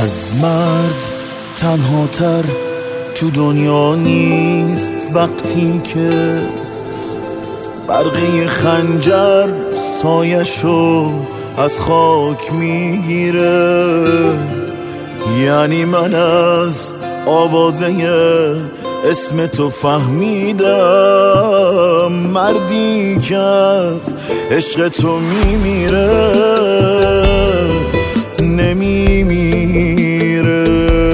از مرد تنها تر تو دنیا نیست وقتی که برقه خنجر سایشو از خاک میگیره. یعنی من از آوازه اسم تو فهمیدم، مردی که از عشق تو میمیره نمیمیره.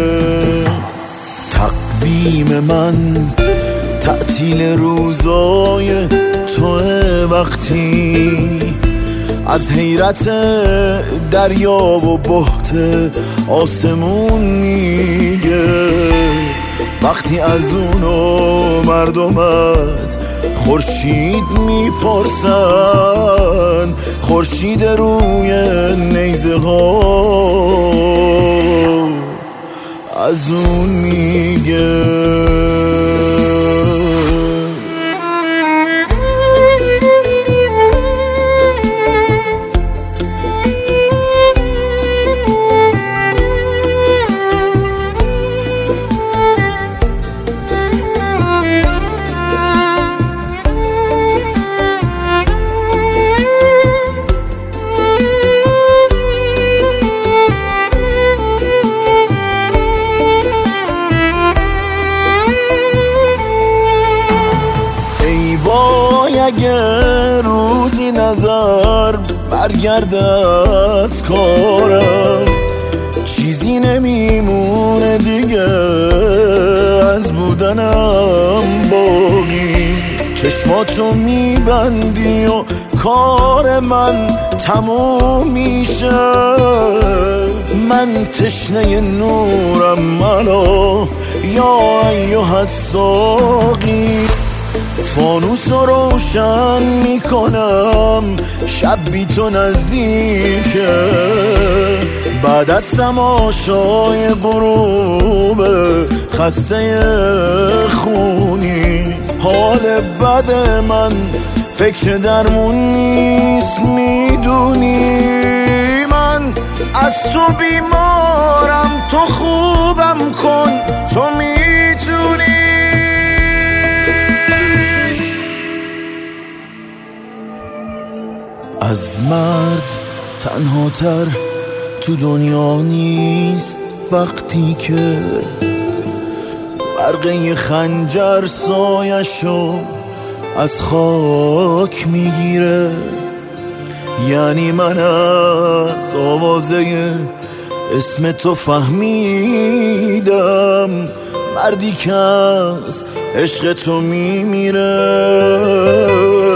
تقویم من تعطیل روزای توه وقتی از حیرت دریا و بحت آسمون میگه. وقتی از اونو مردم از خورشید میپرسن، خورشید روی نیزه ها از اون میگه. اگه روزی نظر برگرده از کارم، چیزی نمیمونه دیگه از بودنم باقی. چشماتو میبندی و کار من تموم میشه. من تشنه نورم ملا یا ایها الساقی، فانوس رو روشن میکنم شب بی تو نزدیکه. بعد از تماشای غروب خسته خونی، حال بد من فکر درمون نیست میدونی. من از تو بیمارم، تو خوبم کن، تو میتونی. از مرد تنها تر تو دنیا نیست وقتی که برقه خنجر سایشو از خاک میگیره. یعنی من از آوازه اسم تو فهمیدم، مردی که از عشق تو میمیره